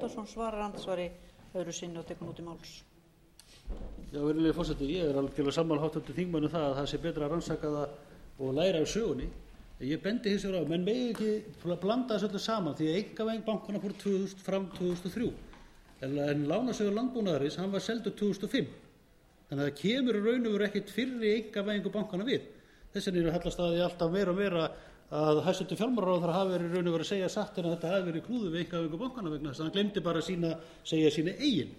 Halldórsson svarar andsvari öðru sinni og tekur nú til máls. Já, virðulegi forseti, ég algjörlega sammála hv. þingmanni um það að sé betra að rannsaka það og læra af sögunni. Ég bendi hins vegar á, menn megi ekki blanda þessu öllu saman því að einkavæðing bankanna fór 2000 fram 2003 en Lánasjóður landbúnaðarins hann var seldur 2005. Þannig að það kemur í raun og veru ekkert fyrri einkavæðingu bankanna við. Þess vegna er hallast að því alltaf meira og meira að hæstv. Fjármálaráðherra hafi verið í raun og veru að segja satt en að þetta hafi verið klúður við einkavæðingu bankanna vegna þess að hann glemdi bara segja sína eigin.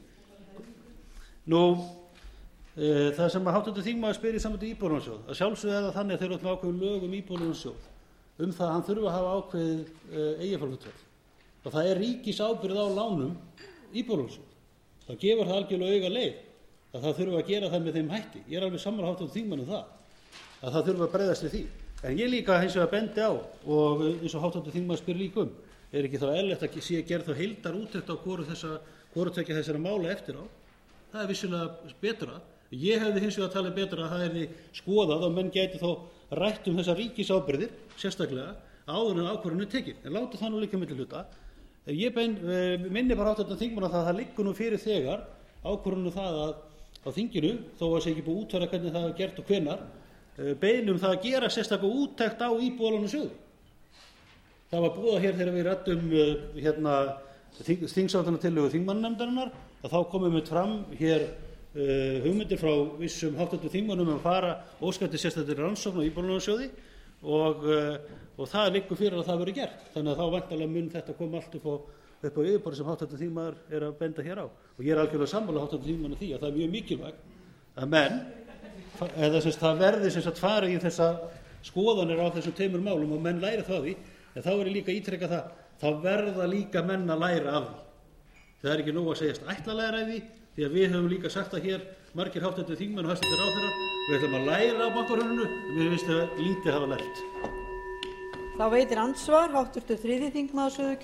Það sem hv. þingmaður spyr í sambandi Íbúðalánasjóð, að sjálfsögðu er það þannig að þeir eru ákveðin lög Íbúðalánasjóð það að hann þurfi að hafa ákveðið eiginfjárhlutfall og það er ríkisábyrgð á lánum Íbúðalánasjóð. Það gefur það algjörlega auga leið að það þurfi að gera það með þeim hætti. Ég er alveg sammála hv. þingmanni það að það þurfi að bregðast við því. En ég líka hins vegar bendi á og eins og hv. þingmaður spyr líka er ekki þá eðlilegt að sé gerð þá heildarúttekt á hvoru tveggja þessara mála eftir á. Það er vissulega betra. Ég hefði hins vegar talið betra að það hefði skoðað og menn gæti þá rætt þessar ríkisábyrgðir sérstaklega áður en ákvörðun er tekin. En láta það nú liggja á milli hluta. Ég minni bara hv. þingmann að það liggur nú fyrir þegar ákvörðun það að á þinginu, þó að sé ekki búið útfæra hvernig það er gert og hvenær, beiðni það að gera sérstaklega úttekt á Íbúðalánasjóði. Það var búið hér þegar við ræddum þingsályktunartillögu þingmannanefndarinnar að þá komum við fram hér hugmyndir frá vissum hv. þingmönnum að fara óskandi sérstaklega rannsókn á Íbúðalánasjóði og það liggur fyrir að það verði gert. Þannig að þá væntanlega mun þetta koma allt upp á yfirborðið sem hv. þingmaður er að benda hér á. Og ég er algjörlega sammála hv. þingmanni því að það er mjög mikilvægt að menn það verði farið í þessa skoðanir á þessum tveimur málum og menn læra það því. En þá er ég líka ítreka það, þá verða líka menn að læra af því. Það er ekki nóg að segjast ætla að læra af því, því að við höfum líka sagt að hér margir hv. þingmenn og hæstv. ráðherrar, við ætlum að læra af bankahruninu, en við finnst að lítið hafa lært. Þá veitir andsvar hv. 3. þingmaður